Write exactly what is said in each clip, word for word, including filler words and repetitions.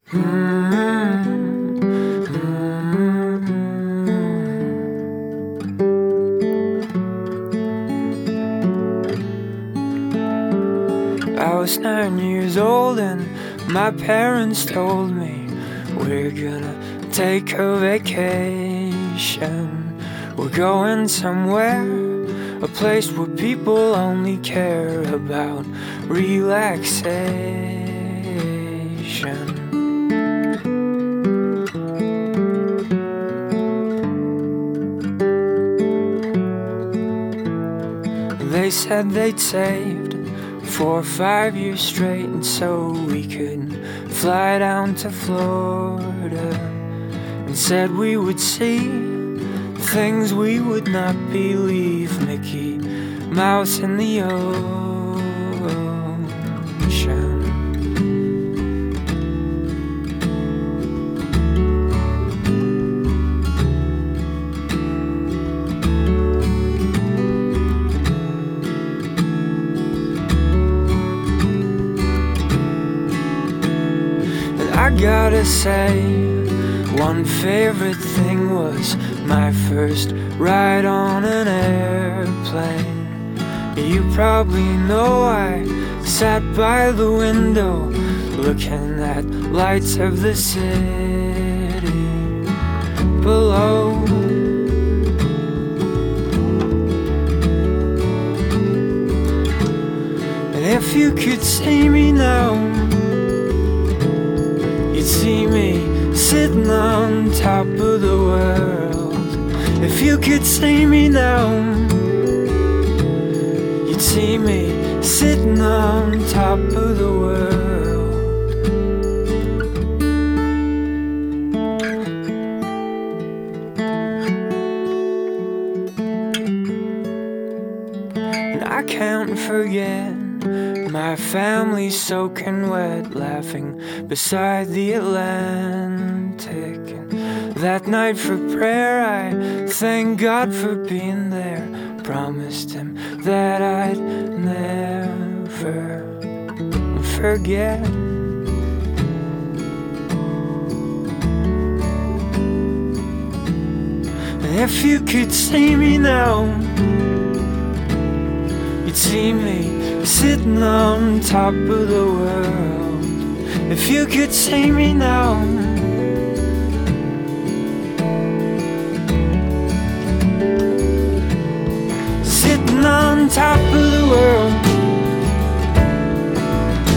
I was nine years old and my parents told me we're gonna take a vacation. We're going somewhere, a place where people only care about relaxation. They said they'd saved four or five years straight, and so we could fly down to Florida, and said we would see things we would not believe. Mickey Mouse in the ocean. I gotta say, one favorite thing was my first ride on an airplane. You probably know I sat by the window looking at lights of the city below. And if you could see me now, you'd see me sitting on top of the world. If you could see me now, you'd see me sitting on top of the world. And I can't forget my family soaking wet, laughing beside the Atlantic. And that night for prayer, I thank God for being there. Promised him that I'd never forget. And if you could see me now, you'd see me sitting on top of the world. If you could see me now, sitting on top of the world.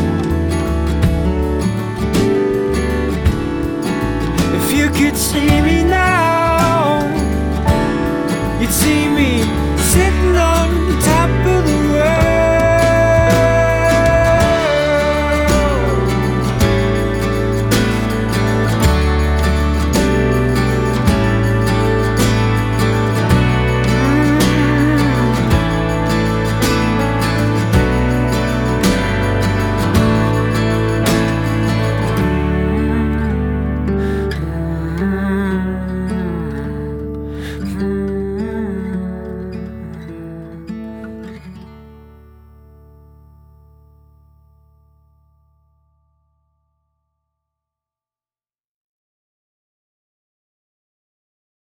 If you could see me